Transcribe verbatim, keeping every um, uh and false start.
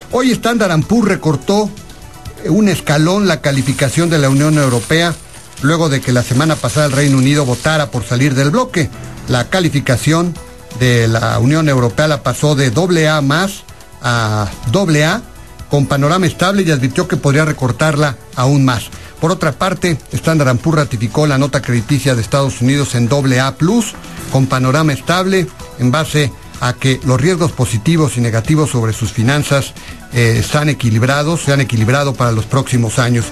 Hoy Standard and Poor's recortó un escalón la calificación de la Unión Europea luego de que la semana pasada el Reino Unido votara por salir del bloque. La calificación de la Unión Europea la pasó de doble A más a doble A con panorama estable y advirtió que podría recortarla aún más. Por otra parte, Standard and Poor's ratificó la nota crediticia de Estados Unidos en doble A plus con panorama estable en base a que los riesgos positivos y negativos sobre sus finanzas eh, están equilibrados, se han equilibrado para los próximos años.